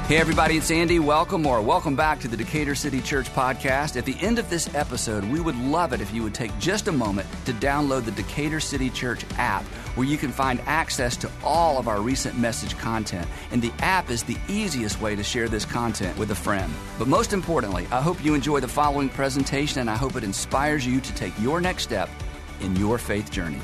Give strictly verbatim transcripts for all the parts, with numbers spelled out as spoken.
Hey everybody, it's Andy. Welcome or welcome back to the Decatur City Church podcast. At the end of this episode, we would love it if you would take just a moment to download the Decatur City Church app, where you can find access to all of our recent message content. And the app is the easiest way to share this content with a friend. But most importantly, I hope you enjoy the following presentation, and I hope it inspires you to take your next step in your faith journey.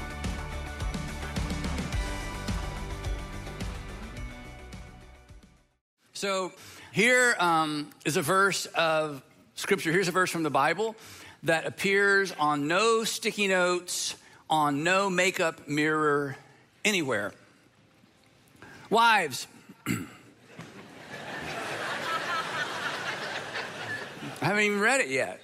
So here um, is a verse of Scripture. Here's a verse from the Bible that appears on no sticky notes, on no makeup mirror, anywhere. Wives. I haven't even read it yet.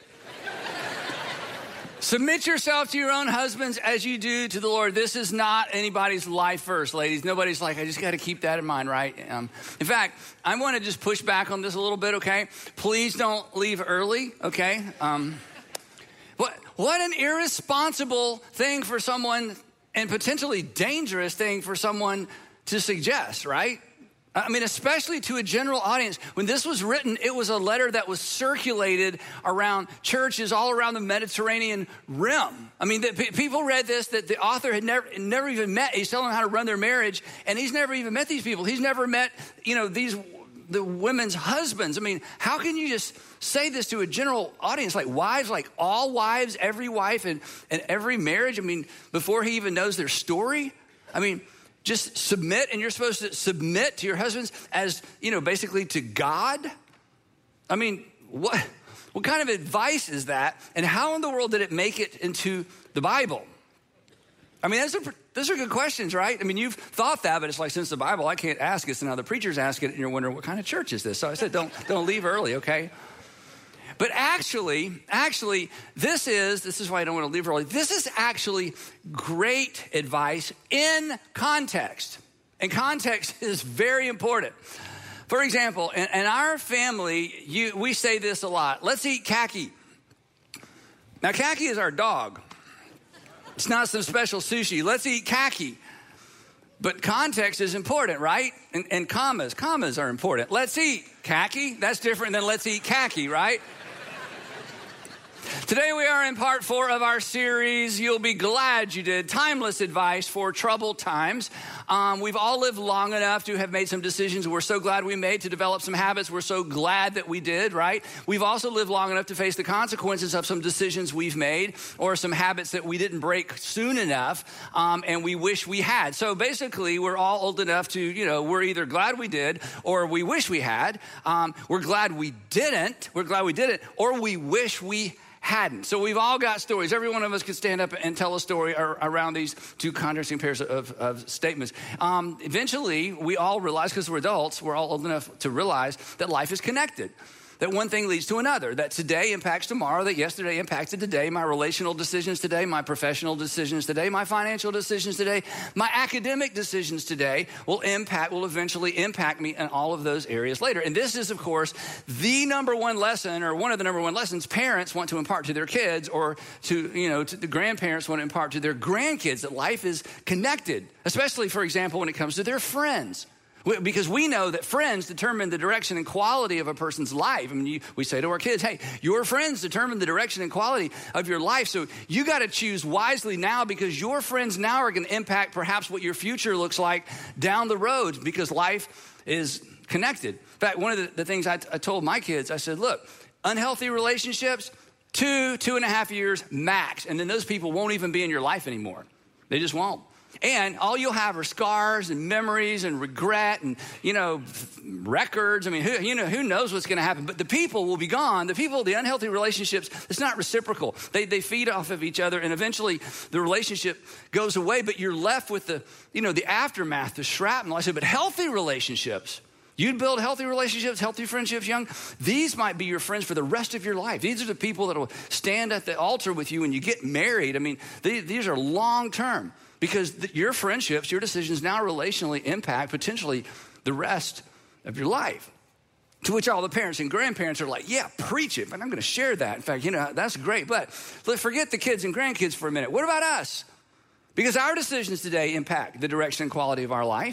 Submit yourself to your own husbands as you do to the Lord. This is not anybody's life verse, ladies. Nobody's like, I just got to keep that in mind, right? Um, in fact, I want to just push back on this a little bit, okay? Please don't leave early, okay? Um, what, what an irresponsible thing for someone, and potentially dangerous thing for someone to suggest, right? I mean, especially to a general audience. When this was written, it was a letter that was circulated around churches all around the Mediterranean rim. I mean, the, p- people read this, that the author had never never even met. He's telling them how to run their marriage, and he's never even met these people. He's never met, you know, these the women's husbands. I mean, how can you just say this to a general audience? Like wives, like all wives, every wife, and, and every marriage? I mean, before he even knows their story? I mean, just submit, and you're supposed to submit to your husbands as, you know, basically to God? I mean, what what kind of advice is that? And how in the world did it make it into the Bible? I mean, those are, those are good questions, right? I mean, you've thought that, but it's like, since the Bible, I can't ask it. So now the preachers ask it, and you're wondering, what kind of church is this? So I said, don't, don't leave early, okay? But actually, actually, this is, this is why I don't want to leave early. This is actually great advice in context. And context is very important. For example, in, in our family, you, we say this a lot. Let's eat Khaki. Now, Khaki is our dog. It's not some special sushi. Let's eat Khaki. But context is important, right? And, and commas, commas are important. Let's eat Khaki. That's different than let's eat Khaki, right? Today we are in part four of our series, You'll Be Glad You Did, Timeless Advice for Troubled Times. Um, we've all lived long enough to have made some decisions we're so glad we made, to develop some habits we're so glad that we did, right? We've also lived long enough to face the consequences of some decisions we've made, or some habits that we didn't break soon enough, um, and we wish we had. So basically, we're all old enough to, you know, we're either glad we did, or we wish we had. Um, we're glad we didn't, we're glad we didn't, or we wish we hadn't. So we've all got stories. Every one of us could stand up and tell a story ar- around these two contrasting pairs of, of statements. Um, eventually, we all realize, because we're adults, we're all old enough to realize that life is connected. That one thing leads to another, that today impacts tomorrow, that yesterday impacted today, my relational decisions today, my professional decisions today, my financial decisions today, my academic decisions today will impact, will eventually impact me in all of those areas later. And this is, of course, the number one lesson, or one of the number one lessons parents want to impart to their kids, or to, you know, to the grandparents want to impart to their grandkids, that life is connected, especially, for example, when it comes to their friends. Because we know that friends determine the direction and quality of a person's life. I mean, you, we say to our kids, hey, your friends determine the direction and quality of your life. So you got to choose wisely now, because your friends now are going to impact perhaps what your future looks like down the road, because life is connected. In fact, one of the, the things I, t- I told my kids, I said, look, unhealthy relationships, two, two and a half years max. And then those people won't even be in your life anymore. They just won't. And all you'll have are scars and memories and regret and, you know, records. I mean, who, you know, who knows what's going to happen? But the people will be gone. The people, the unhealthy relationships, it's not reciprocal. They they feed off of each other, and eventually the relationship goes away, but you're left with the, you know, the aftermath, the shrapnel. I said, but healthy relationships, you'd build healthy relationships, healthy friendships, young. These might be your friends for the rest of your life. These are the people that will stand at the altar with you when you get married. I mean, they, these are long-term. Because the, your friendships, your decisions now relationally impact potentially the rest of your life. To which all the parents and grandparents are like, yeah, preach it. But I'm going to share that. In fact, you know, that's great. But let's forget the kids and grandkids for a minute. What about us? Because our decisions today impact the direction and quality of our life.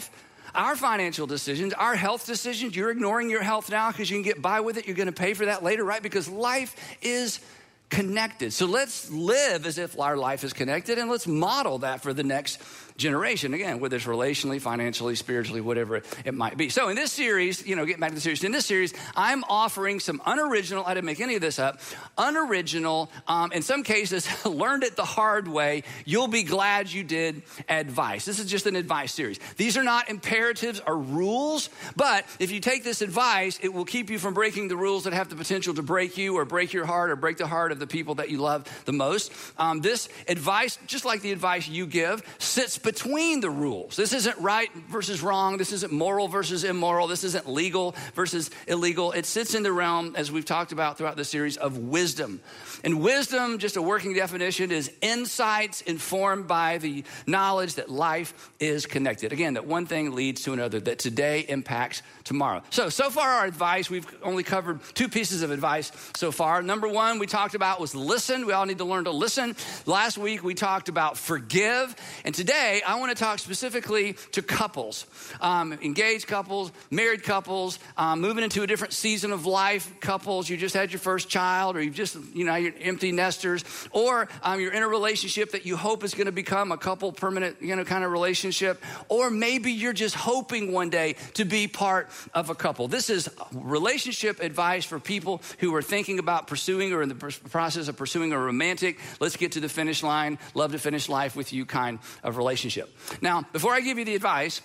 Our financial decisions, our health decisions, you're ignoring your health now because you can get by with it. You're going to pay for that later, right? Because life is connected. So let's live as if our life is connected, and let's model that for the next generation. Again, whether it's relationally, financially, spiritually, whatever it, it might be. So in this series, you know, getting back to the series, in this series, I'm offering some unoriginal, I didn't make any of this up, unoriginal, um, in some cases, learned it the hard way, you'll be glad you did advice. This is just an advice series. These are not imperatives or rules, but if you take this advice, it will keep you from breaking the rules that have the potential to break you or break your heart or break the heart of the people that you love the most. Um, this advice, just like the advice you give, sits between the rules. This isn't right versus wrong. This isn't moral versus immoral. This isn't legal versus illegal. It sits in the realm, as we've talked about throughout the series, of wisdom. And wisdom, just a working definition, is insights informed by the knowledge that life is connected. Again, that one thing leads to another, that today impacts tomorrow. So, so far our advice, we've only covered two pieces of advice so far. Number one we talked about was listen. We all need to learn to listen. Last week we talked about forgive. And today I want to talk specifically to couples, um, engaged couples, married couples, um, moving into a different season of life, couples, you just had your first child, or you've just, you know, you're empty nesters, or um, you're in a relationship that you hope is going to become a couple permanent, you know, kind of relationship, or maybe you're just hoping one day to be part of a couple. This is relationship advice for people who are thinking about pursuing or in the process of pursuing a romantic, let's get to the finish line, love to finish life with you kind of relationship. Now, before I give you the advice,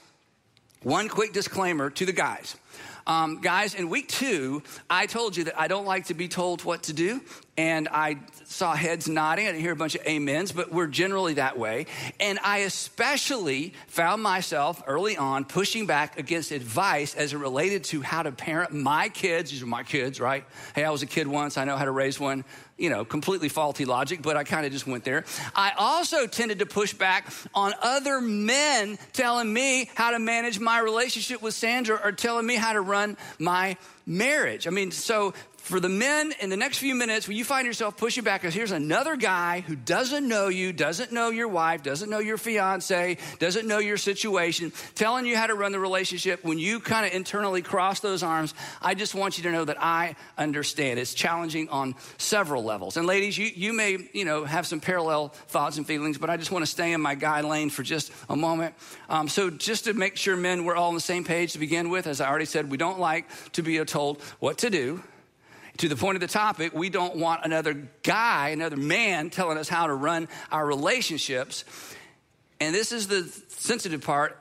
one quick disclaimer to the guys. Um, guys, in week two, I told you that I don't like to be told what to do, and I saw heads nodding. I didn't hear a bunch of amens, but we're generally that way. And I especially found myself early on pushing back against advice as it related to how to parent my kids. These are my kids, right? Hey, I was a kid once. I know how to raise one. You know, completely faulty logic, but I kind of just went there. I also tended to push back on other men telling me how to manage my relationship with Sandra or telling me how to run my marriage. I mean, so for the men, in the next few minutes, when you find yourself pushing back, because here's another guy who doesn't know you, doesn't know your wife, doesn't know your fiance, doesn't know your situation, telling you how to run the relationship. When you kind of internally cross those arms, I just want you to know that I understand. It's challenging on several levels. And ladies, you, you may, you know, have some parallel thoughts and feelings, but I just want to stay in my guy lane for just a moment. Um, so just to make sure, men, we're all on the same page to begin with, as I already said, we don't like to be told what to do. To the point of the topic, we don't want another guy, another man telling us how to run our relationships. And this is the sensitive part.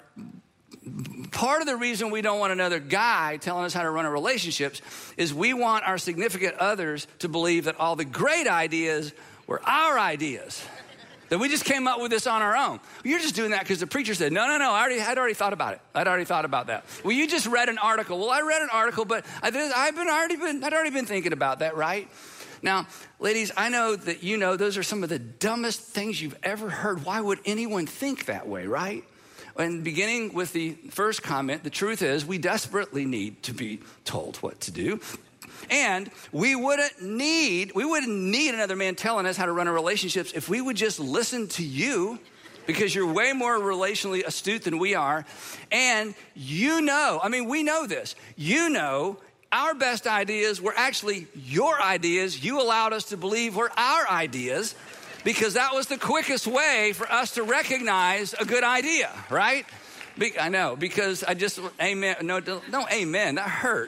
Part of the reason we don't want another guy telling us how to run our relationships is we want our significant others to believe that all the great ideas were our ideas. That we just came up with this on our own. You're just doing that because the preacher said, no, no, no, I already, I'd already thought about it. I'd already thought about that. Well, you just read an article. Well, I read an article, but I've been, I've been already been, I'd already been thinking about that, right? Now, ladies, I know that you know those are some of the dumbest things you've ever heard. Why would anyone think that way, right? And beginning with the first comment, the truth is we desperately need to be told what to do. And we wouldn't need, we wouldn't need another man telling us how to run our relationships if we would just listen to you, because you're way more relationally astute than we are. And you know, I mean, we know this. You know, our best ideas were actually your ideas. You allowed us to believe were our ideas because that was the quickest way for us to recognize a good idea, right? Be, I know, because I just, amen, no, don't, don't amen, that hurt.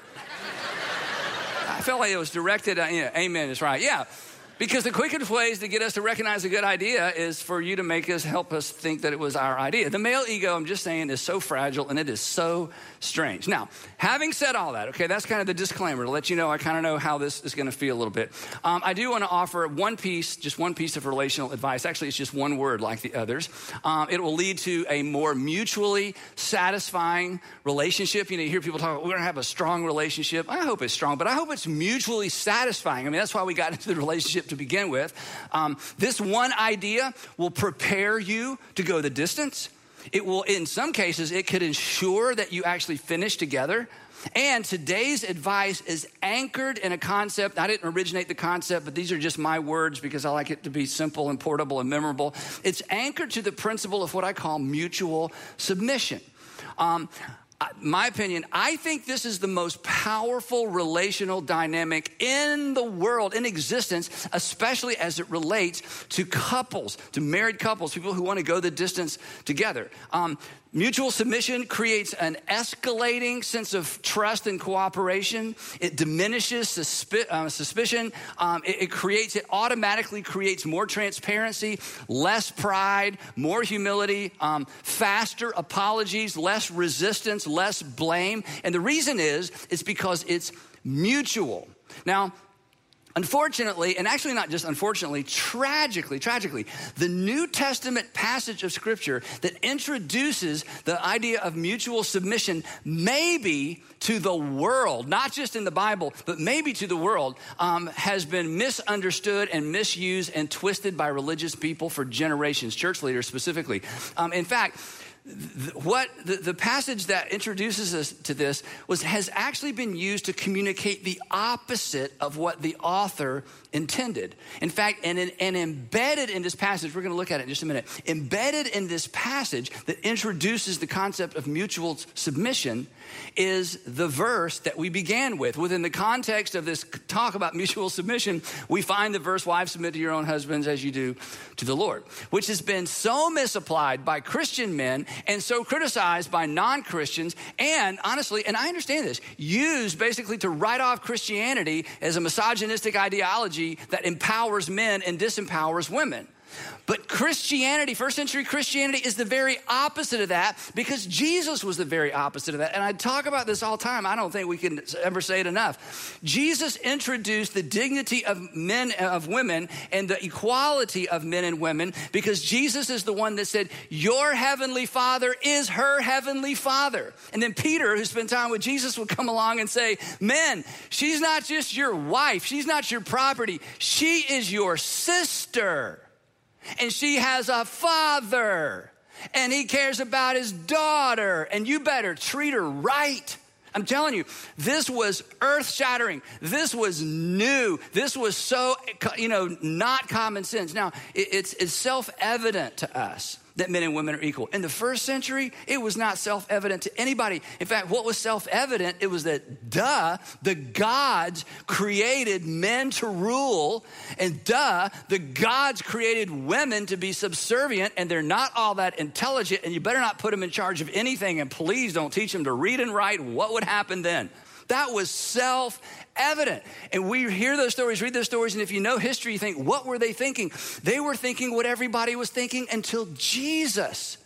I felt like it was directed at, yeah, amen is right. Yeah, because the quickest ways to get us to recognize a good idea is for you to make us, help us think that it was our idea. The male ego, I'm just saying, is so fragile and it is so strange. Now, having said all that, okay, that's kind of the disclaimer to let you know I kind of know how this is going to feel a little bit. Um, I do want to offer one piece, just one piece of relational advice. Actually, it's just one word like the others. Um, it will lead to a more mutually satisfying relationship. You know, you hear people talk about, we're going to have a strong relationship. I hope it's strong, but I hope it's mutually satisfying. I mean, that's why we got into the relationship to begin with. Um, this one idea will prepare you to go the distance. It will, in some cases, it could ensure that you actually finish together. And today's advice is anchored in a concept. I didn't originate the concept, but these are just my words because I like it to be simple and portable and memorable. It's anchored to the principle of what I call mutual submission. Um, my opinion, I think this is the most powerful relational dynamic in the world, in existence, especially as it relates to couples, to married couples, people who want to go the distance together. Um, Mutual submission creates an escalating sense of trust and cooperation. It diminishes suspi- uh, suspicion. Um, it, it creates, it automatically creates more transparency, less pride, more humility, um, faster apologies, less resistance, less blame. And the reason is, it's because it's mutual. Now, unfortunately, and actually not just unfortunately, tragically, tragically, the New Testament passage of Scripture that introduces the idea of mutual submission maybe to the world, not just in the Bible, but maybe to the world, um, has been misunderstood and misused and twisted by religious people for generations, church leaders specifically. Um, in fact, What the, the passage that introduces us to this was has actually been used to communicate the opposite of what the author intended. In fact, and, and embedded in this passage, we're going to look at it in just a minute, embedded in this passage that introduces the concept of mutual submission is the verse that we began with. Within the context of this talk about mutual submission, we find the verse, wives, submit to your own husbands as you do to the Lord, which has been so misapplied by Christian men and so criticized by non-Christians, and honestly, and I understand this, used basically to write off Christianity as a misogynistic ideology that empowers men and disempowers women. But Christianity, first century Christianity, is the very opposite of that, because Jesus was the very opposite of that. And I talk about this all the time. I don't think we can ever say it enough. Jesus introduced the dignity of men, of women, and the equality of men and women, because Jesus is the one that said, your heavenly Father is her heavenly Father. And then Peter, who spent time with Jesus, would come along and say, men, she's not just your wife. She's not your property. She is your sister. And she has a father, and he cares about his daughter, and you better treat her right. I'm telling you, this was earth-shattering. This was new. This was so, you know, not common sense. Now, it's, it's self-evident to us that men and women are equal. In the first century, it was not self-evident to anybody. In fact, what was self-evident, it was that, duh, the gods created men to rule, and duh, the gods created women to be subservient, and they're not all that intelligent, and you better not put them in charge of anything, and please don't teach them to read and write. What would happen then? That was self-evident. And we hear those stories, read those stories, and if you know history, you think, what were they thinking? They were thinking what everybody was thinking until Jesus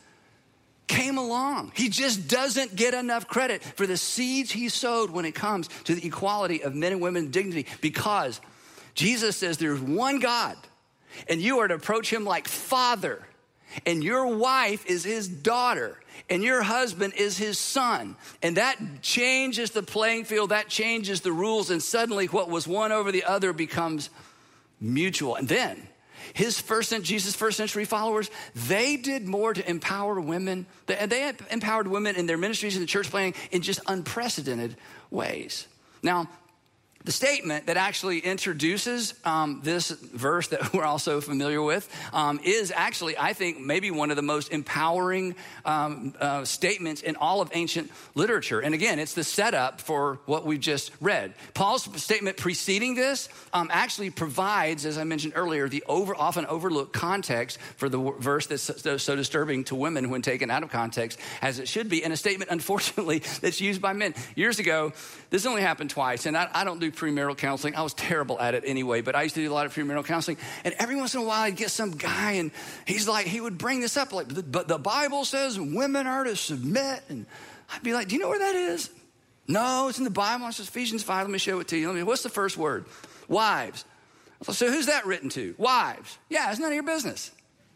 came along. He just doesn't get enough credit for the seeds he sowed when it comes to the equality of men and women's dignity, because Jesus says there's one God, and you are to approach him like Father, and your wife is his daughter, and your husband is his son. And that changes the playing field, that changes the rules, and suddenly what was one over the other becomes mutual. And then his first, Jesus' first century followers, they did more to empower women. They, they empowered women in their ministries and the church planting in just unprecedented ways. Now, the statement that actually introduces um, this verse that we're all so familiar with um, is actually, I think, maybe one of the most empowering um, uh, statements in all of ancient literature. And again, it's the setup for what we just read. Paul's statement preceding this um, actually provides, as I mentioned earlier, the over, often overlooked context for the verse that's so, so disturbing to women when taken out of context, as it should be, and a statement, unfortunately, that's used by men. Years ago, this only happened twice, and I, I don't do premarital counseling. I was terrible at it anyway, but I used to do a lot of premarital counseling. And every once in a while, I'd get some guy, and he's like, he would bring this up, like, but the Bible says women are to submit. And I'd be like, do you know where that is? No, it's in the Bible. It's Ephesians five. Let me show it to you. Let me, what's the first word? Wives. So who's that written to? Wives. Yeah, it's none of your business.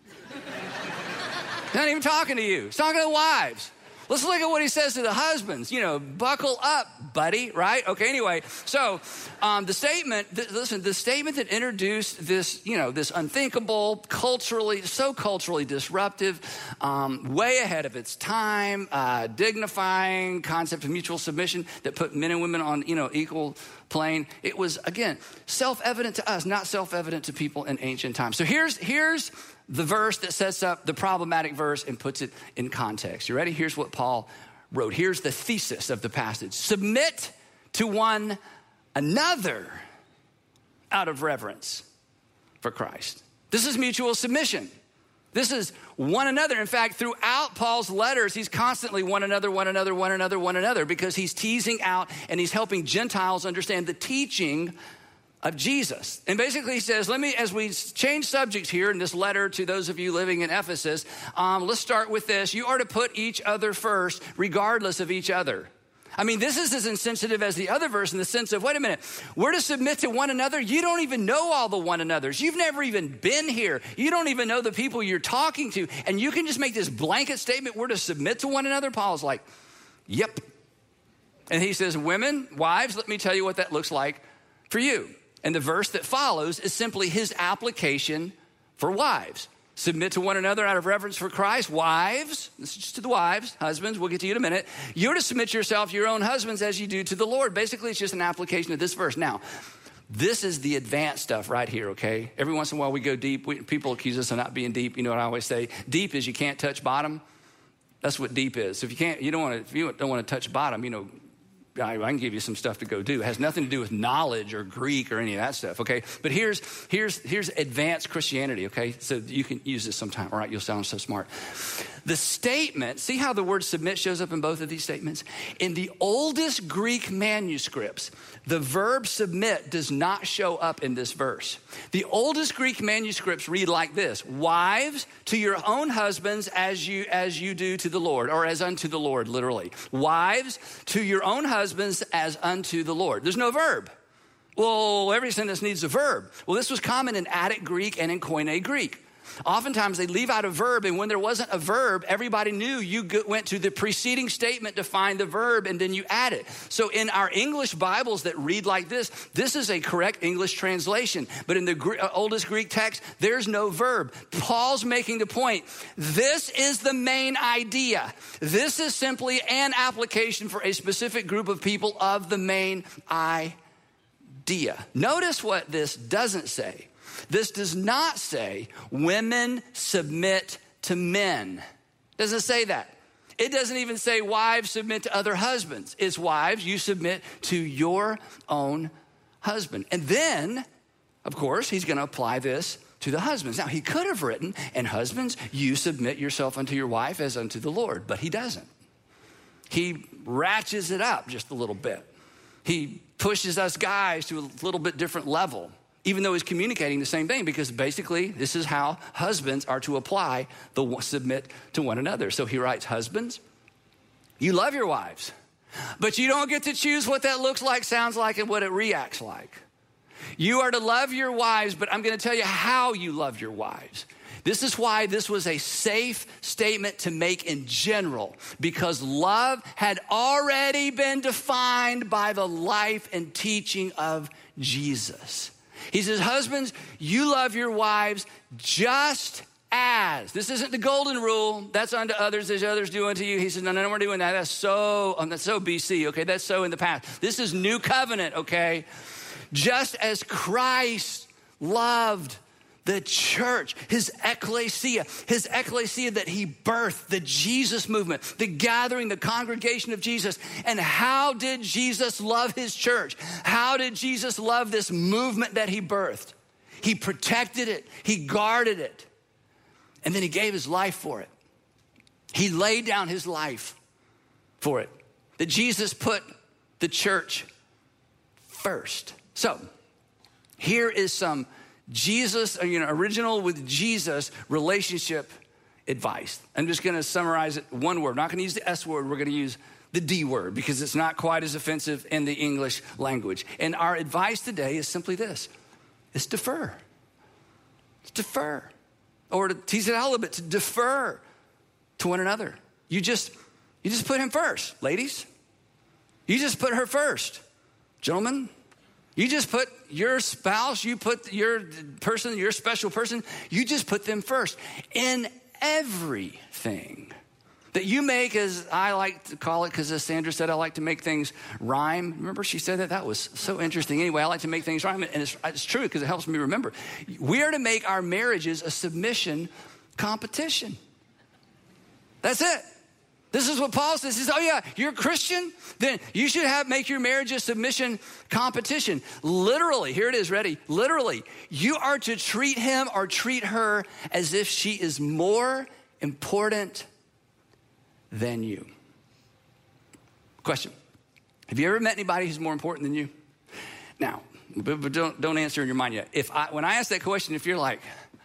Not even talking to you. It's talking to the wives. Let's look at what he says to the husbands. You know, buckle up, buddy, right? Okay, anyway, so um, the statement, th- listen, the statement that introduced this, you know, this unthinkable, culturally, so culturally disruptive, um, way ahead of its time, uh, dignifying concept of mutual submission that put men and women on, you know, equal plane. It was, again, self-evident to us, not self-evident to people in ancient times. So here's, here's, the verse that sets up the problematic verse and puts it in context. You ready? Here's what Paul wrote. Here's the thesis of the passage. Submit to one another out of reverence for Christ. This is mutual submission. This is one another. In fact, throughout Paul's letters, he's constantly one another, one another, one another, one another, because he's teasing out and he's helping Gentiles understand the teaching of Jesus. And basically he says, let me, as we change subjects here in this letter to those of you living in Ephesus, um, let's start with this. You are to put each other first, regardless of each other. I mean, this is as insensitive as the other verse in the sense of, wait a minute, we're to submit to one another. You don't even know all the one another's. You've never even been here. You don't even know the people you're talking to. And you can just make this blanket statement, we're to submit to one another. Paul's like, yep. And he says, women, wives, let me tell you what that looks like for you. And the verse that follows is simply his application for wives. Submit to one another out of reverence for Christ. Wives, this is just to the wives. Husbands, we'll get to you in a minute. You're to submit yourself to your own husbands as you do to the Lord. Basically, it's just an application of this verse. Now, this is the advanced stuff right here, okay? Every once in a while we go deep. We, people accuse us of not being deep. You know what I always say? Deep is you can't touch bottom. That's what deep is. So if you can't, you don't want to, if you don't want to touch bottom, you know, I, I can give you some stuff to go do. It has nothing to do with knowledge or Greek or any of that stuff, okay? But here's here's here's advanced Christianity, okay? So you can use this sometime, all right? You'll sound so smart. The statement, see how the word submit shows up in both of these statements? In the oldest Greek manuscripts, the verb submit does not show up in this verse. The oldest Greek manuscripts read like this: wives, to your own husbands as you as you do to the Lord, or as unto the Lord, literally. Wives, to your own husbands as unto the Lord. There's no verb. Well, every sentence needs a verb. Well, this was common in Attic Greek and in Koine Greek. Oftentimes they leave out a verb, and when there wasn't a verb, everybody knew you went to the preceding statement to find the verb, and then you add it. So in our English Bibles that read like this, this is a correct English translation. But in the oldest Greek text, there's no verb. Paul's making the point. This is the main idea. This is simply an application for a specific group of people of the main idea. Notice what this doesn't say. This does not say women submit to men. It doesn't say that. It doesn't even say wives submit to other husbands. It's wives, you submit to your own husband. And then, of course, he's going to apply this to the husbands. Now, he could have written, and husbands, you submit yourself unto your wife as unto the Lord, but he doesn't. He ratchets it up just a little bit. He pushes us guys to a little bit different level, even though he's communicating the same thing, because basically this is how husbands are to apply the submit to one another. So he writes, husbands, you love your wives, but you don't get to choose what that looks like, sounds like, and what it reacts like. You are to love your wives, but I'm going to tell you how you love your wives. This is why this was a safe statement to make in general, because love had already been defined by the life and teaching of Jesus. He says, husbands, you love your wives just as. This isn't the golden rule. That's unto others as others do unto you. He says, no, no, no, we're doing that. That's so, um, that's so B C, okay? That's so in the past. This is new covenant, okay? Just as Christ loved the church, his ecclesia, his ecclesia that he birthed, the Jesus movement, the gathering, the congregation of Jesus. And how did Jesus love his church? How did Jesus love this movement that he birthed? He protected it. He guarded it. And then he gave his life for it. He laid down his life for it. That Jesus put the church first. So here is some Jesus, you know, original with Jesus relationship advice. I'm just going to summarize it one word. I'm not going to use the S word. We're going to use the D word because it's not quite as offensive in the English language. And our advice today is simply this. It's defer. It's defer. Or to tease it out a little bit, to defer to one another. You just, you just put him first, ladies. You just put her first. Gentlemen, you just put your spouse, you put your person, your special person, you just put them first in everything that you make, as I like to call it, because as Sandra said, I like to make things rhyme. Remember she said that? That was so interesting. Anyway, I like to make things rhyme, and it's, it's true because it helps me remember. We are to make our marriages a submission competition. That's it. This is what Paul says. He says, oh yeah, you're a Christian? Then you should have make your marriage a submission competition. Literally, here it is, ready? Literally, you are to treat him or treat her as if she is more important than you. Question, have you ever met anybody who's more important than you? Now, but, but don't, don't answer in your mind yet. If I, when I ask that question, if you're like,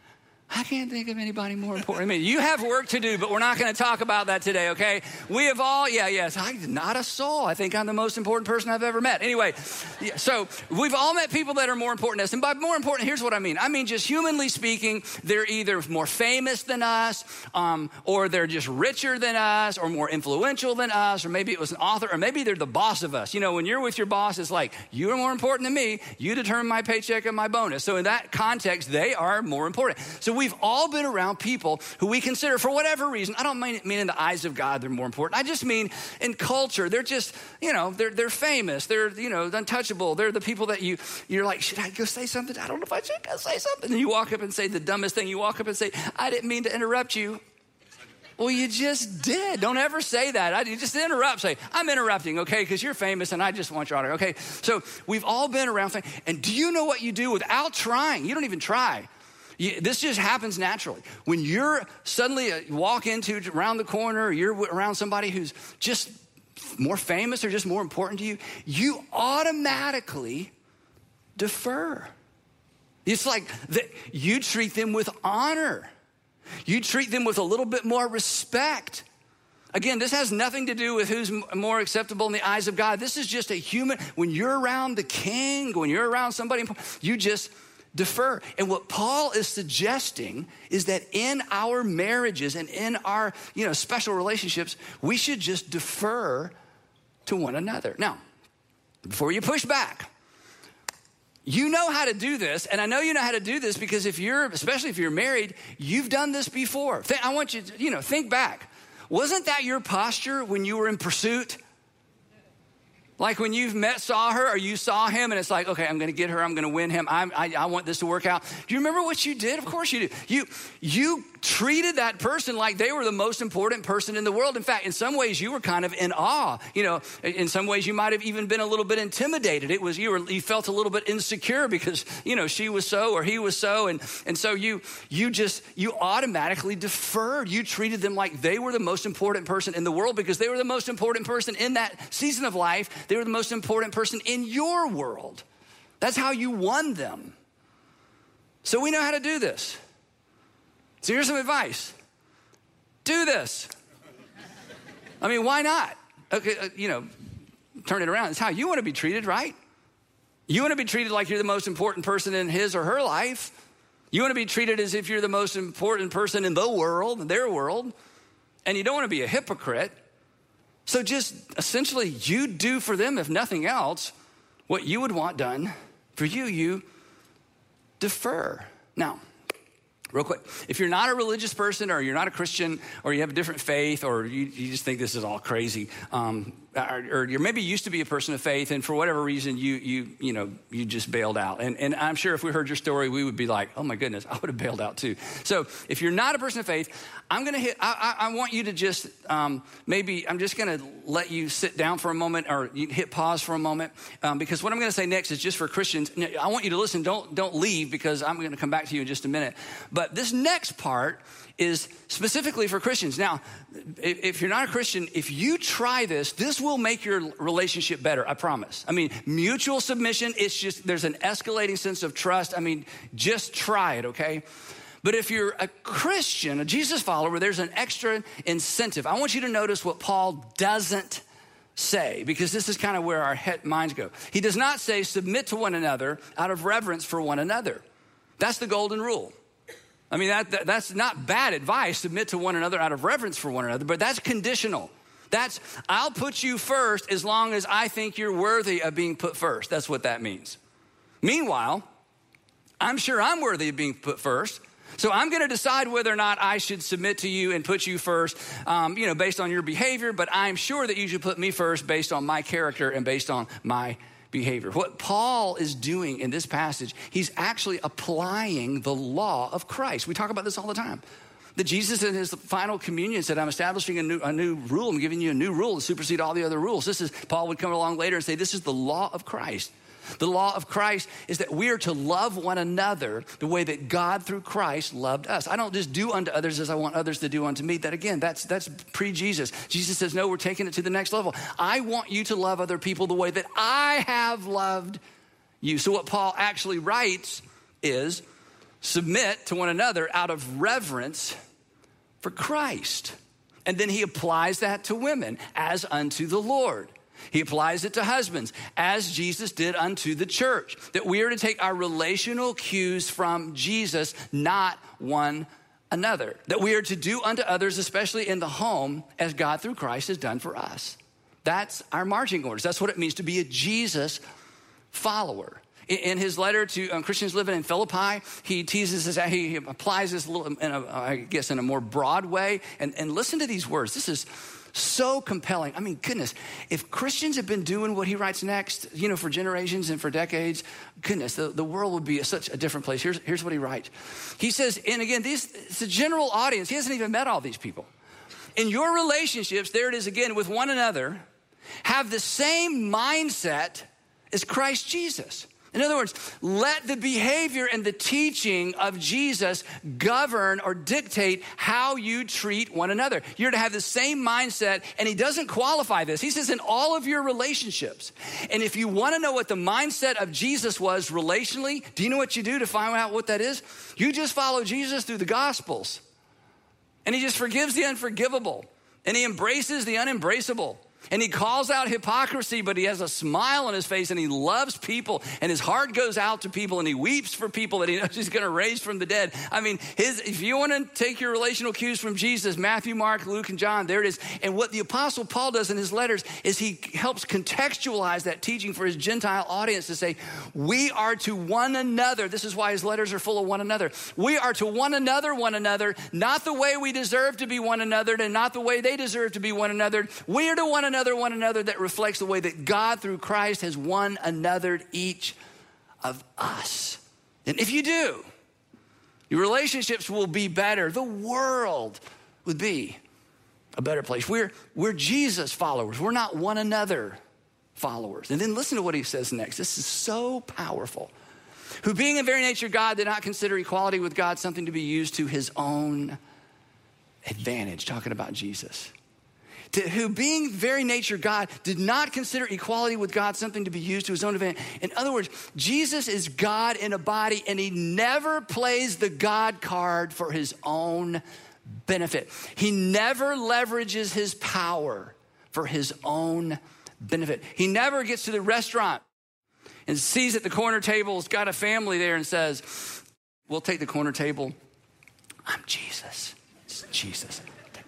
I can't think of anybody more important. I mean, you have work to do, but we're not going to talk about that today, okay? We have all, yeah, yes, I, not a soul. I think I'm the most important person I've ever met. Anyway, yeah, so we've all met people that are more important than us. And by more important, here's what I mean. I mean, just humanly speaking, they're either more famous than us, um, or they're just richer than us, or more influential than us, or maybe it was an author, or maybe they're the boss of us. You know, when you're with your boss, it's like, you are more important than me. You determine my paycheck and my bonus. So in that context, they are more important. So we've all been around people who we consider, for whatever reason, I don't mean, mean in the eyes of God they're more important. I just mean in culture, they're just, you know, they're they're famous. They're, you know, untouchable. They're the people that you, you're like, should I go say something? I don't know if I should go say something. And you walk up and say the dumbest thing. You walk up and say, I didn't mean to interrupt you. Well, you just did. Don't ever say that. I, you just interrupt. Say, I'm interrupting, okay, because you're famous and I just want your honor. Okay, so we've all been around. And do you know what you do without trying? You don't even try. You, this just happens naturally. When you're suddenly uh, walk into around the corner, or you're around somebody who's just more famous or just more important to you, you automatically defer. It's like the, you treat them with honor. You treat them with a little bit more respect. Again, this has nothing to do with who's more acceptable in the eyes of God. This is just a human. When you're around the king, when you're around somebody, you just defer. And what Paul is suggesting is that in our marriages and in our, you know, special relationships, we should just defer to one another. Now, before you push back, you know how to do this, and I know you know how to do this because if you're, especially if you're married, you've done this before. I want you to, you know, think back. Wasn't that your posture when you were in pursuit? Like when you've met, saw her, or you saw him, and it's like, okay, I'm going to get her, I'm going to win him, I'm, I, I want this to work out. Do you remember what you did? Of course you do. You, you treated that person like they were the most important person in the world. In fact, in some ways, you were kind of in awe. You know, in some ways, you might have even been a little bit intimidated. It was you were you felt a little bit insecure because you know she was so or he was so, and and so you you just you automatically deferred. You treated them like they were the most important person in the world because they were the most important person in that season of life. They were the most important person in your world. That's how you won them. So we know how to do this. So here's some advice. Do this. I mean, why not? Okay, uh, you know, turn it around. It's how you want to be treated, right? You want to be treated like you're the most important person in his or her life. You want to be treated as if you're the most important person in the world, in their world. And you don't want to be a hypocrite. So just essentially you do for them, if nothing else, what you would want done for you, you defer. Now, real quick, if you're not a religious person or you're not a Christian or you have a different faith or you, you just think this is all crazy, um, or, or you're maybe used to be a person of faith and for whatever reason you you you know you just bailed out. And, and I'm sure if we heard your story, we would be like, oh my goodness, I would have bailed out too. So if you're not a person of faith, I'm gonna hit. I, I, I want you to just um, maybe I'm just gonna let you sit down for a moment or you hit pause for a moment um, because what I'm gonna say next is just for Christians. I want you to listen. Don't don't leave because I'm gonna come back to you in just a minute. But this next part is specifically for Christians. Now, if you're not a Christian, if you try this, this will make your relationship better, I promise. I mean, mutual submission, it's just, there's an escalating sense of trust. I mean, just try it, okay? But if you're a Christian, a Jesus follower, there's an extra incentive. I want you to notice what Paul doesn't say, because this is kind of where our head, minds go. He does not say submit to one another out of reverence for one another. That's the golden rule. I mean, that, that that's not bad advice, submit to one another out of reverence for one another, but that's conditional. That's, I'll put you first as long as I think you're worthy of being put first. That's what that means. Meanwhile, I'm sure I'm worthy of being put first. So I'm going to decide whether or not I should submit to you and put you first, um, you know, based on your behavior, but I'm sure that you should put me first based on my character and based on my behavior. What Paul is doing in this passage, he's actually applying the law of Christ. We talk about this all the time. That Jesus in his final communion said, I'm establishing a new, a new rule. I'm giving you a new rule to supersede all the other rules. This is, Paul would come along later and say, this is the law of Christ. The law of Christ is that we are to love one another the way that God through Christ loved us. I don't just do unto others as I want others to do unto me. That again, that's that's pre-Jesus. Jesus says, no, we're taking it to the next level. I want you to love other people the way that I have loved you. So what Paul actually writes is, submit to one another out of reverence for Christ. And then he applies that to women as unto the Lord. He applies it to husbands, as Jesus did unto the church, that we are to take our relational cues from Jesus, not one another. That we are to do unto others, especially in the home, as God through Christ has done for us. That's our marching orders. That's what it means to be a Jesus follower. In his letter to um, Christians living in Philippi, he teases this, he applies this a little, in a, I guess in a more broad way. And, and listen to these words. This is so compelling. I mean, goodness, if Christians have been doing what he writes next, you know, for generations and for decades, goodness, the, the world would be a, such a different place. Here's, here's what he writes. He says, and again, this, it's a general audience. He hasn't even met all these people. In your relationships, there it is again, with one another, have the same mindset as Christ Jesus. In other words, let the behavior and the teaching of Jesus govern or dictate how you treat one another. You're to have the same mindset, and he doesn't qualify this. He says in all of your relationships. And if you want to know what the mindset of Jesus was relationally, do you know what you do to find out what that is? You just follow Jesus through the Gospels. And he just forgives the unforgivable, and he embraces the unembraceable. And he calls out hypocrisy, but he has a smile on his face, and he loves people, and his heart goes out to people, and he weeps for people that he knows he's going to raise from the dead. I mean, his, if you want to take your relational cues from Jesus, Matthew, Mark, Luke, and John, there it is. And what the Apostle Paul does in his letters is he helps contextualize that teaching for his Gentile audience to say, we are to one another. This is why his letters are full of one another. We are to one another, one another, not the way we deserve to be one another, and not the way they deserve to be one another. We are to one another. Another one another that reflects the way that God through Christ has one anothered each of us. And if you do, your relationships will be better. The world would be a better place. We're, we're Jesus followers. We're not one another followers. And then listen to what he says next. This is so powerful. Who being in very nature God did not consider equality with God something to be used to his own advantage. Talking about Jesus. To who being very nature God did not consider equality with God something to be used to his own advantage. In other words, Jesus is God in a body, and he never plays the God card for his own benefit. He never leverages his power for his own benefit. He never gets to the restaurant and sees at the corner table, has got a family there and says, we'll take the corner table. I'm Jesus. It's Jesus.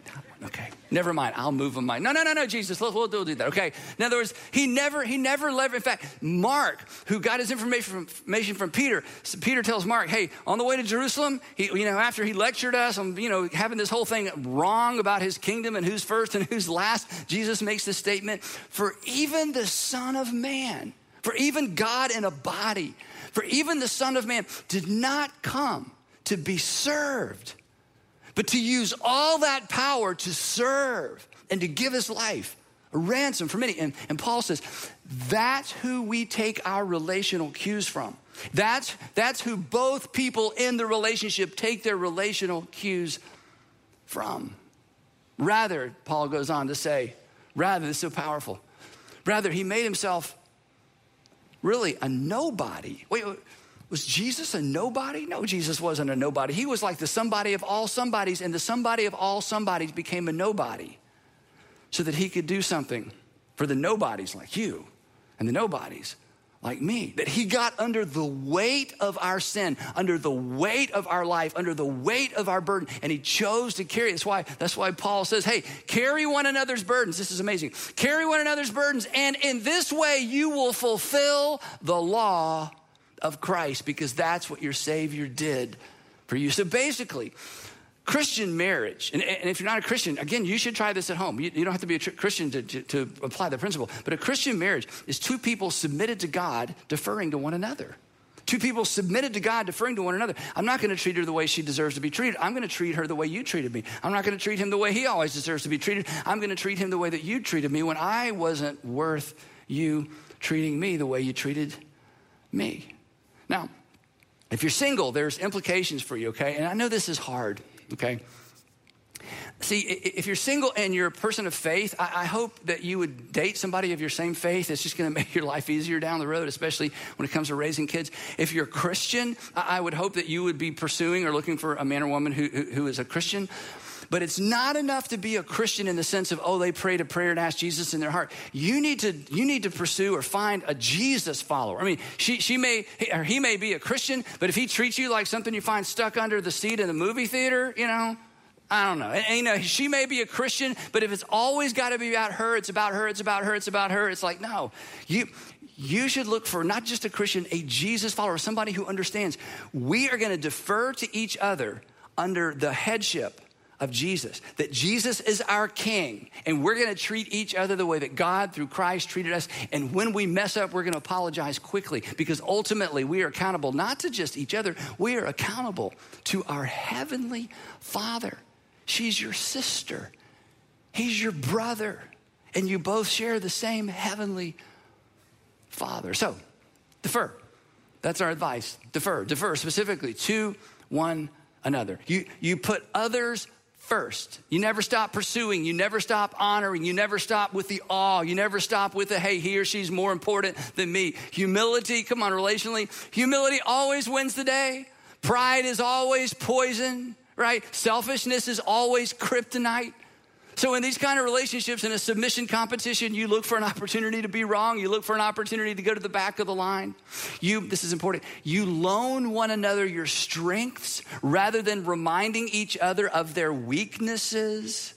Okay, never mind. I'll move them. No, no, no, no, Jesus. We'll, we'll do that. Okay. In other words, he never, he never leveraged. In fact, Mark, who got his information from, information from Peter, so Peter tells Mark, hey, on the way to Jerusalem, he, you know, after he lectured us on, you know, having this whole thing wrong about his kingdom and who's first and who's last, Jesus makes this statement: for even the Son of Man, for even God in a body, for even the Son of Man did not come to be served, but to use all that power to serve and to give his life a ransom for many. And, and Paul says, that's who we take our relational cues from. That's, that's who both people in the relationship take their relational cues from. Rather, Paul goes on to say, rather, this is so powerful. Rather, he made himself really a nobody. Wait, wait. Was Jesus a nobody? No, Jesus wasn't a nobody. He was like the somebody of all somebodies, and the somebody of all somebodies became a nobody so that he could do something for the nobodies like you and the nobodies like me. That he got under the weight of our sin, under the weight of our life, under the weight of our burden, and he chose to carry it. That's why, that's why Paul says, hey, carry one another's burdens. This is amazing. Carry one another's burdens, and in this way you will fulfill the law of Christ, because that's what your Savior did for you. So basically, Christian marriage, and, and if you're not a Christian, again, you should try this at home. You, you don't have to be a tr- Christian to, to, to apply the principle, but a Christian marriage is two people submitted to God, deferring to one another. Two people submitted to God, deferring to one another. I'm not going to treat her the way she deserves to be treated. I'm going to treat her the way you treated me. I'm not going to treat him the way he always deserves to be treated. I'm going to treat him the way that you treated me when I wasn't worth you treating me the way you treated me. Now, if you're single, there's implications for you, okay? And I know this is hard, okay? See, if you're single and you're a person of faith, I hope that you would date somebody of your same faith. It's just going to make your life easier down the road, especially when it comes to raising kids. If you're a Christian, I would hope that you would be pursuing or looking for a man or woman who, who, who is a Christian. But it's not enough to be a Christian in the sense of, oh, they prayed a prayer and asked Jesus in their heart. You need to, you need to pursue or find a Jesus follower. I mean, she, she may, or he may be a Christian, but if he treats you like something you find stuck under the seat in the movie theater, you know, I don't know. And, you know, she may be a Christian, but if it's always got to be about her, it's about her, it's about her, it's about her. It's like, no, you, you should look for not just a Christian, a Jesus follower, somebody who understands we are going to defer to each other under the headship of Jesus, that Jesus is our king, and we're going to treat each other the way that God through Christ treated us. And when we mess up, we're going to apologize quickly, because ultimately we are accountable not to just each other, we are accountable to our heavenly Father. She's your sister, he's your brother, and you both share the same heavenly Father. So defer. That's our advice. Defer, defer specifically to one another. You, you put others first. You never stop pursuing. You never stop honoring. You never stop with the awe. You never stop with the, hey, he or she's more important than me. Humility, come on, relationally. Humility always wins the day. Pride is always poison, right? Selfishness is always kryptonite. So in these kind of relationships, in a submission competition, you look for an opportunity to be wrong. You look for an opportunity to go to the back of the line. You, this is important, you loan one another your strengths rather than reminding each other of their weaknesses.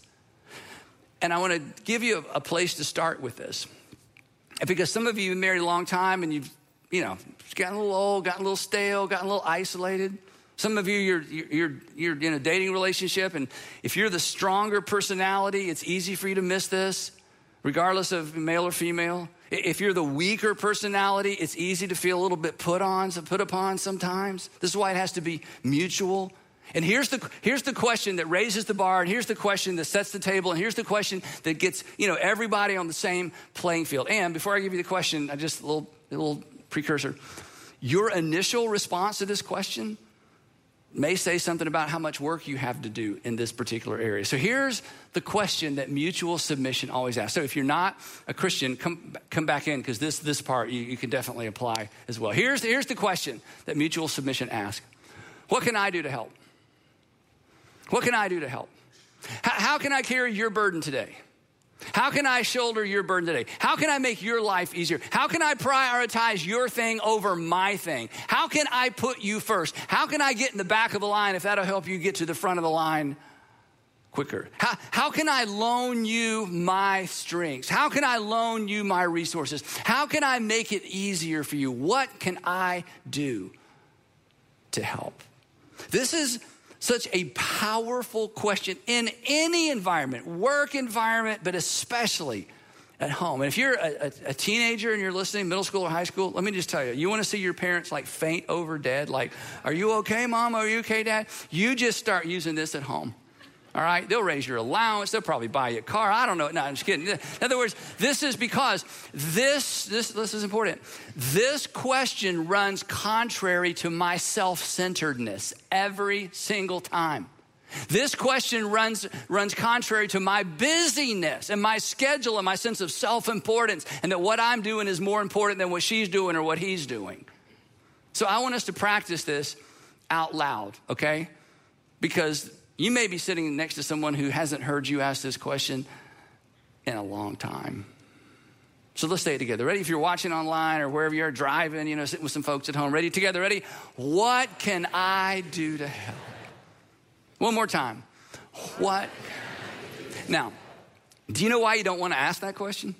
And I want to give you a, a place to start with this. Because some of you have been married a long time and you've, you know, gotten a little old, gotten a little stale, gotten a little isolated. Some of you, you're, you're, you're in a dating relationship, and if you're the stronger personality, it's easy for you to miss this, regardless of male or female. If you're the weaker personality, it's easy to feel a little bit put on, put upon sometimes. This is why it has to be mutual. And here's the, here's the question that raises the bar, and here's the question that sets the table, and here's the question that gets, you know, everybody on the same playing field. And before I give you the question, I just a little, a little precursor. Your initial response to this question may say something about how much work you have to do in this particular area. So here's the question that mutual submission always asks. So if you're not a Christian, come come back in, because this this part you, you can definitely apply as well. Here's, here's the question that mutual submission asks. What can I do to help? What can I do to help? How, how can I carry your burden today? How can I shoulder your burden today? How can I make your life easier? How can I prioritize your thing over my thing? How can I put you first? How can I get in the back of the line if that'll help you get to the front of the line quicker? How, how can I loan you my strengths? How can I loan you my resources? How can I make it easier for you? What can I do to help? This is such a powerful question in any environment, work environment, but especially at home. And if you're a, a, a teenager and you're listening, middle school or high school, let me just tell you, you want to see your parents like faint over dead, like, are you okay, Mom? Are you okay, Dad? You just start using this at home. All right, they'll raise your allowance. They'll probably buy you a car. I don't know. No, I'm just kidding. In other words, this is because this, this, this is important. This question runs contrary to my self-centeredness every single time. This question runs, runs contrary to my busyness and my schedule and my sense of self-importance, and that what I'm doing is more important than what she's doing or what he's doing. So I want us to practice this out loud, okay? Because you may be sitting next to someone who hasn't heard you ask this question in a long time. So let's say it together. Ready? If you're watching online or wherever you're driving, you know, sitting with some folks at home. Ready? Together. Ready? What can I do to help? One more time. What? Now, do you know why you don't want to ask that question?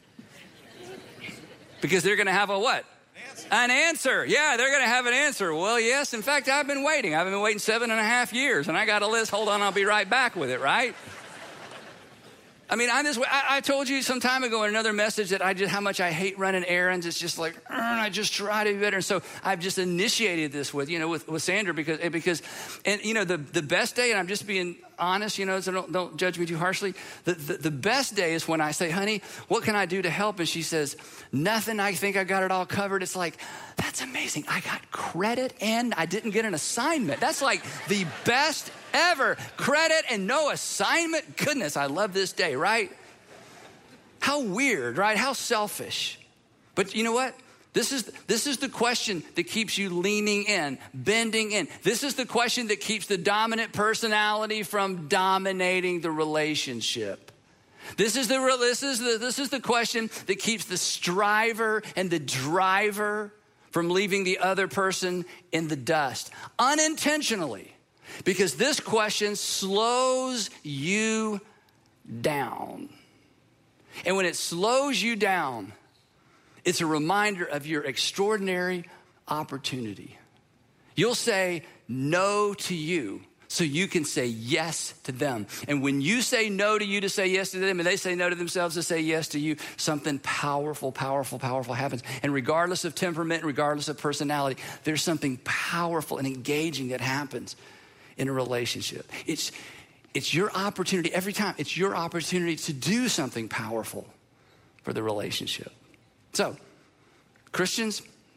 Because they're going to have a what? An answer. Yeah, they're going to have an answer. Well, yes. In fact, I've been waiting. I've been waiting seven and a half years, and I got a list. Hold on, I'll be right back with it, right? I mean, I'm this way. I, I told you some time ago in another message that I just, how much I hate running errands. It's just like, I just try to be better. And so I've just initiated this with, you know, with, with Sandra because, because, and you know, the, the best day, and I'm just being honest, you know, so don't, don't judge me too harshly. The, the, the best day is when I say, honey, what can I do to help? And she says, nothing. I think I got it all covered. It's like, that's amazing. I got credit and I didn't get an assignment. That's like the best ever. Credit and no assignment. Goodness, I love this day, right? How weird, right? How selfish. But you know what? This is, this is the question that keeps you leaning in, bending in. This is the question that keeps the dominant personality from dominating the relationship. This is the, this is the, this is the question that keeps the striver and the driver from leaving the other person in the dust unintentionally. Because this question slows you down. And when it slows you down, it's a reminder of your extraordinary opportunity. You'll say no to you so you can say yes to them. And when you say no to you to say yes to them, and they say no to themselves to say yes to you, something powerful, powerful, powerful happens. And regardless of temperament, regardless of personality, there's something powerful and engaging that happens in a relationship. It's, it's your opportunity every time. It's your opportunity to do something powerful for the relationship. So, Christians,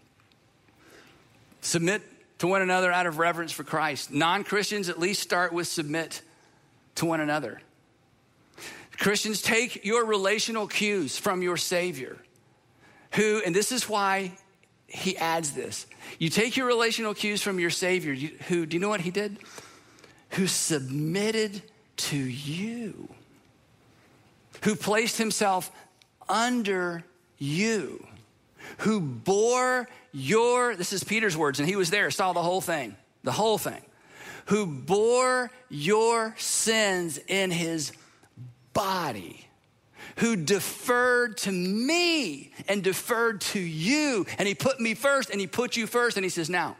submit to one another out of reverence for Christ. Non-Christians, at least start with submit to one another. Christians, take your relational cues from your Savior, who, and this is why he adds this. You take your relational cues from your Savior, who, do you know what he did? Who submitted to you, who placed himself under you, who bore your, this is Peter's words, and he was there, saw the whole thing, the whole thing, who bore your sins in his body, who deferred to me and deferred to you, and he put me first and he put you first, and he says, now,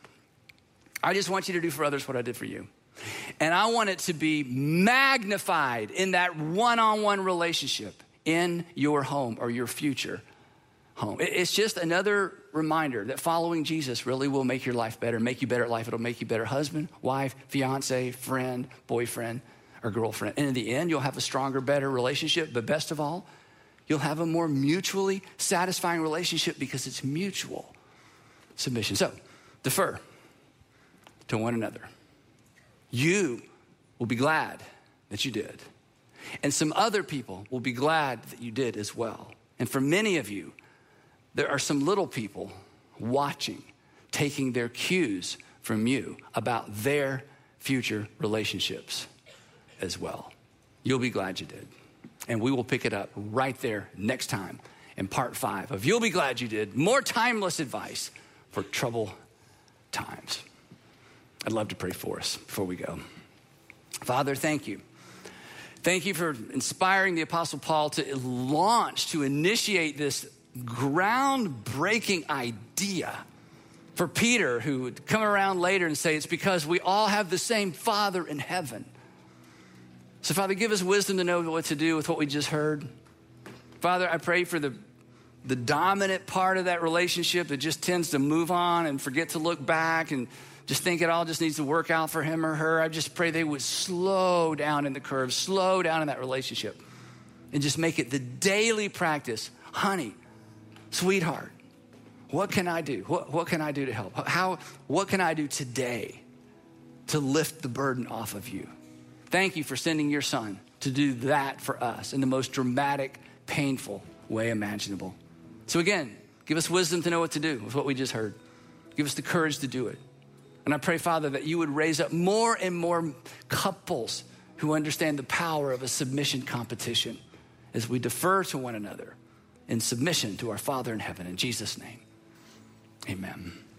I just want you to do for others what I did for you. And I want it to be magnified in that one-on-one relationship in your home or your future home. It's just another reminder that following Jesus really will make your life better, make you better at life. It'll make you better husband, wife, fiance, friend, boyfriend, or girlfriend. And in the end, you'll have a stronger, better relationship. But best of all, you'll have a more mutually satisfying relationship because it's mutual submission. So, defer to one another. You will be glad that you did. And some other people will be glad that you did as well. And for many of you, there are some little people watching, taking their cues from you about their future relationships as well. You'll be glad you did. And we will pick it up right there next time in part five of You'll Be Glad You Did, more timeless advice for troubled times. I'd love to pray for us before we go. Father, thank you. Thank you for inspiring the Apostle Paul to launch, to initiate this groundbreaking idea for Peter, who would come around later and say, it's because we all have the same Father in heaven. So Father, give us wisdom to know what to do with what we just heard. Father, I pray for the, the dominant part of that relationship that just tends to move on and forget to look back and just think it all just needs to work out for him or her. I just pray they would slow down in the curve, slow down in that relationship, and just make it the daily practice. Honey, sweetheart, what can I do? What, what can I do to help? How, what can I do today to lift the burden off of you? Thank you for sending your son to do that for us in the most dramatic, painful way imaginable. So again, give us wisdom to know what to do with what we just heard. Give us the courage to do it. And I pray, Father, that you would raise up more and more couples who understand the power of a submission competition as we defer to one another in submission to our Father in heaven. In Jesus' name, amen.